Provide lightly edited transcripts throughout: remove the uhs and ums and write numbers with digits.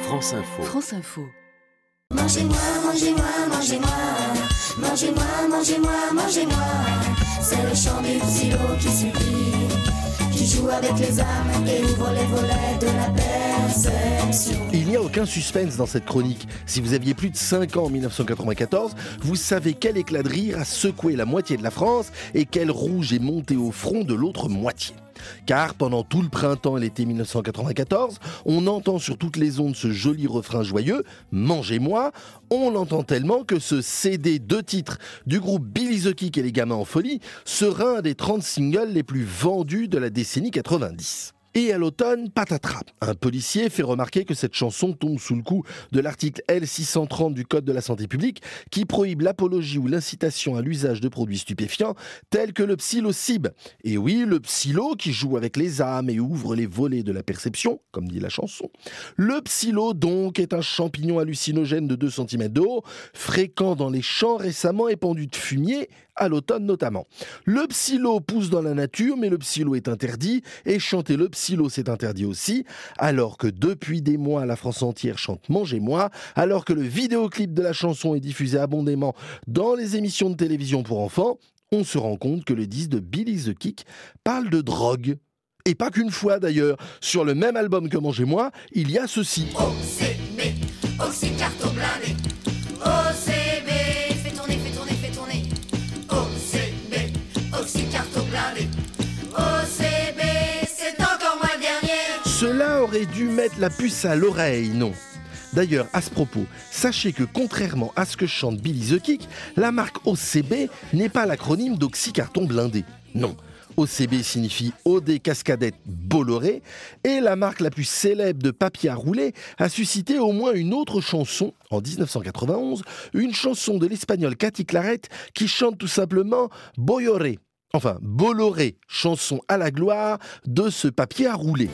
France Info. France Info. Mangez-moi, mangez-moi, mangez-moi. Mangez-moi, mangez-moi, mangez-moi. C'est le chant du psylo qui supplie, qui joue avec les âmes et ouvre les volets de la perception. Il n'y a aucun suspense dans cette chronique. Si vous aviez plus de 5 ans en 1994, vous savez quel éclat de rire a secoué la moitié de la France et quel rouge est monté au front de l'autre moitié. Car pendant tout le printemps et l'été 1994, on entend sur toutes les ondes ce joli refrain joyeux « Mangez-moi ». On l'entend tellement que ce CD 2 titres du groupe Billy the Kick et les Gamins en folie sera un des 30 singles les plus vendus de la décennie 90. Et à l'automne, patatras. Un policier fait remarquer que cette chanson tombe sous le coup de l'article L630 du Code de la santé publique qui prohibe l'apologie ou l'incitation à l'usage de produits stupéfiants tels que le psilocybine. Et oui, le psilo qui joue avec les âmes et ouvre les volets de la perception, comme dit la chanson. Le psilo, donc, est un champignon hallucinogène de 2 cm de haut, fréquent dans les champs récemment épandus de fumier, à l'automne notamment. Le psilo pousse dans la nature, mais le psilo est interdit, et chanter le psilo c'est interdit aussi, alors que depuis des mois la France entière chante Mangez-moi, alors que le vidéoclip de la chanson est diffusé abondamment dans les émissions de télévision pour enfants, on se rend compte que le disque de Billy the Kick parle de drogue. Et pas qu'une fois d'ailleurs, sur le même album que Mangez-moi, il y a ceci. OCB, oxycarton blindé. OCB, fais tourner, fais tourner, fais tourner. OCB, oxycarton blindé. OCB, c'est encore moi le dernier. Cela aurait dû mettre la puce à l'oreille, non ? D'ailleurs, à ce propos, sachez que contrairement à ce que chante Billy the Kick, la marque OCB n'est pas l'acronyme d'oxycarton blindé. Non. OCB signifie OD Cascadette Bolloré et la marque la plus célèbre de papier à rouler a suscité au moins une autre chanson, en 1991, une chanson de l'espagnole Katy Claret qui chante tout simplement Bolloré. Enfin, Bolloré, chanson à la gloire de ce papier à rouler.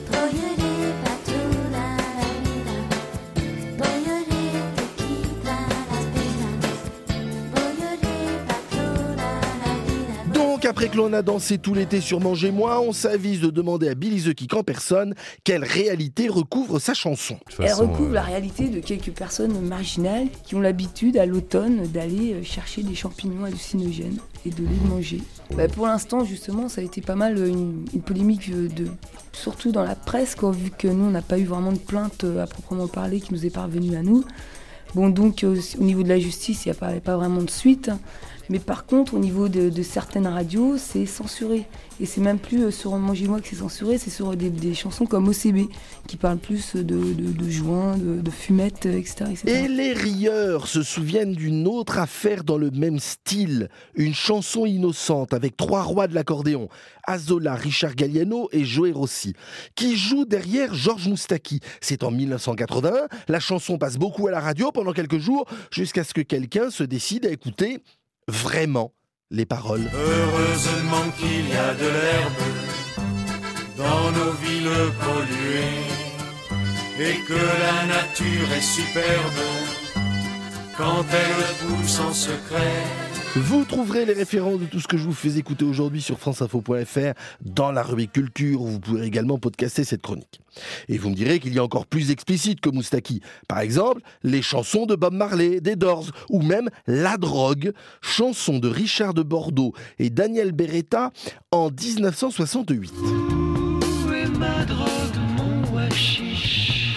Après que l'on a dansé tout l'été sur Mangez-moi, on s'avise de demander à Billy the Kick en personne quelle réalité recouvre sa chanson. Elle recouvre la réalité de quelques personnes marginales qui ont l'habitude à l'automne d'aller chercher des champignons hallucinogènes et de les manger. Pour l'instant, justement, ça a été pas mal une polémique, surtout dans la presse, vu que nous, on n'a pas eu vraiment de plainte à proprement parler qui nous est parvenue à nous. Bon, donc, au niveau de la justice, il n'y a pas vraiment de suite. Mais par contre, au niveau de certaines radios, c'est censuré. Et c'est même plus sur Mangez-moi que c'est censuré, c'est sur des chansons comme OCB, qui parlent plus de joints, de fumettes, etc., etc. Et les rieurs se souviennent d'une autre affaire dans le même style. Une chanson innocente avec 3 rois de l'accordéon, Azola, Richard Galliano et Joe Rossi, qui jouent derrière Georges Moustaki. C'est en 1981, la chanson passe beaucoup à la radio pendant quelques jours, jusqu'à ce que quelqu'un se décide à écouter vraiment les paroles. Heureusement qu'il y a de l'herbe dans nos villes polluées et que la nature est superbe quand elle pousse en secret. Vous trouverez les références de tout ce que je vous fais écouter aujourd'hui sur franceinfo.fr dans la rubrique culture où vous pourrez également podcaster cette chronique. Et vous me direz qu'il y a encore plus explicite que Moustaki. Par exemple, les chansons de Bob Marley, des Doors ou même La Drogue, chanson de Richard de Bordeaux et Daniel Beretta en 1968. Où est ma drogue, mon hashish?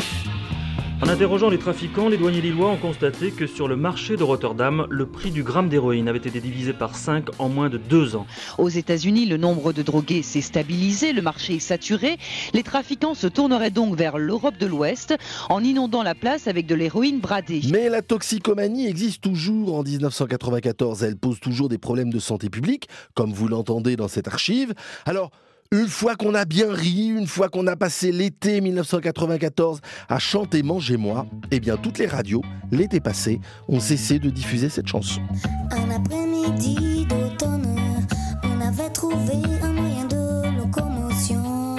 En interrogeant les trafiquants, les douaniers lillois ont constaté que sur le marché de Rotterdam, le prix du gramme d'héroïne avait été divisé par 5 en moins de 2 ans. Aux États-Unis, le nombre de drogués s'est stabilisé, le marché est saturé. Les trafiquants se tourneraient donc vers l'Europe de l'Ouest en inondant la place avec de l'héroïne bradée. Mais la toxicomanie existe toujours en 1994. Elle pose toujours des problèmes de santé publique, comme vous l'entendez dans cette archive. Alors, une fois qu'on a bien ri, une fois qu'on a passé l'été 1994 à chanter Mangez-moi, eh bien toutes les radios, l'été passé, ont cessé de diffuser cette chanson. Un après-midi d'automne, on avait trouvé un moyen de locomotion.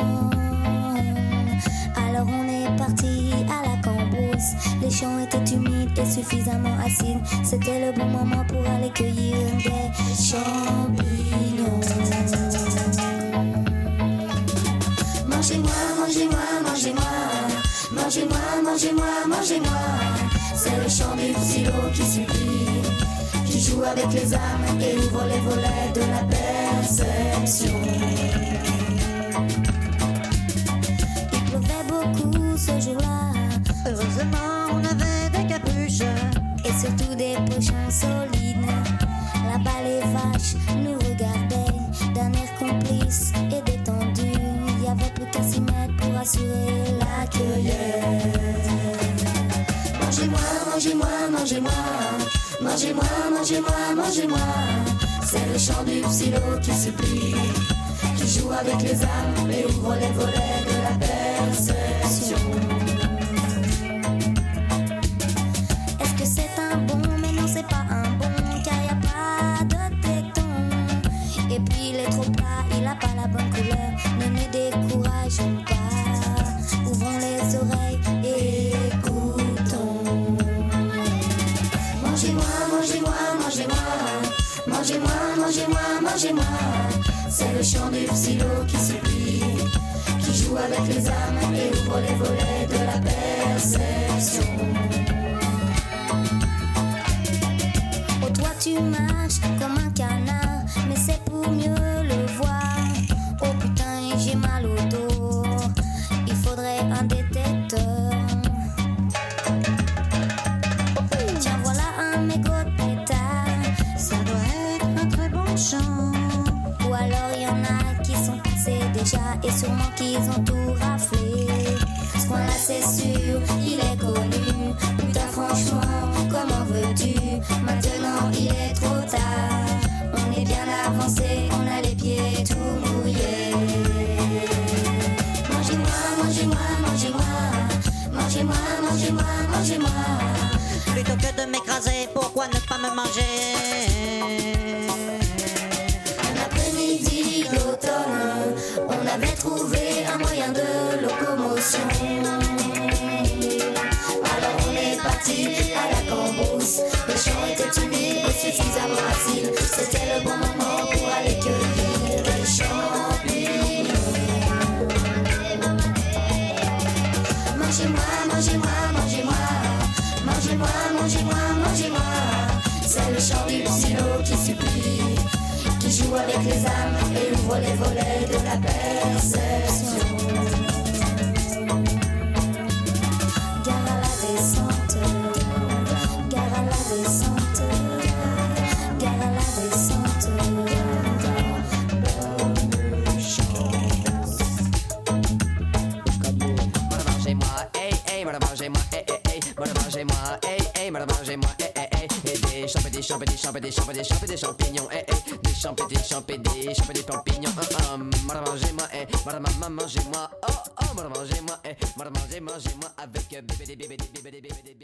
Alors on est parti à la cambrousse. Les champs étaient humides et suffisamment acides. C'était le bon moment pour aller cueillir des champignons. Mangez-moi, mangez-moi, mangez-moi. Mangez-moi, mangez-moi, mangez-moi. C'est le chant du psylo qui supplie, qui joue avec les âmes et ouvre les volets de la perception. Il pleuvait beaucoup ce jour-là. Heureusement, on avait des capuches et surtout des pochons solides. Là-bas, les vaches nous regardaient d'un air complice et détendu. Il y avait plus qu'à s'y mettre pour assurer la cueillette. Mangez-moi, mangez-moi, mangez-moi. Mangez-moi, mangez-moi, mangez-moi. C'est le chant du psylo qui supplie, qui joue avec les âmes et ouvre les volets de la perception. Est-ce que c'est un bon? Mais non, c'est pas un bon, car y a pas de téton. Et puis il est trop plat, il a pas la bonne couleur. Ne nous décourageons pas, ouvrons les oreilles et écoutons. Mangez-moi, mangez-moi, mangez-moi. Mangez-moi, mangez-moi, mangez-moi. C'est le chant du psylo qui supplie, qui joue avec les âmes et ouvre les volets de la perception. Oh, toi tu marches comme un canard, mais c'est pour mieux le voir. Oh putain, j'ai mal au dos, il faudrait un détecteur. Tiens, voilà un mégot de pétard, ça doit être un très bon chant. Ou alors y en a qui sont passés déjà et sûrement qu'ils ont tout raflé. Ce coin-là c'est sûr, il est connu. Putain franchement, comment veux-tu? Maintenant il est trop tard. On est bien avancé, on a les pieds tout mouillés. Mangez-moi, mangez-moi, mangez-moi. Mangez-moi, mangez-moi, mangez-moi. Plutôt que de m'écraser, pourquoi ne pas me manger? Un après-midi d'automne, on avait trouvé un moyen de locomotion. Alors on est parti à la cambrousse. Le champ était humide et suffisamment facile. C'était le bon moment pour aller cueillir les champignons. Mangez-moi, mangez-moi, mangez-moi. Mangez-moi, mangez-moi, mangez-moi. C'est le chant du psylo qui supplie, qui joue avec les âmes et ouvre les volets de la perception. Gare à la descente, gare à la descente, gare à la descente. Mangez-moi, hey, hey, mangez-moi, hey, hey, hey, mangez-moi, hey, hey, mangez-moi, hey, hey, hey, et des champignons, hey, hey, des champignons, mangez-moi, hey, mangez-moi, oh, oh, mangez-moi, hey, mangez-moi avec bébé.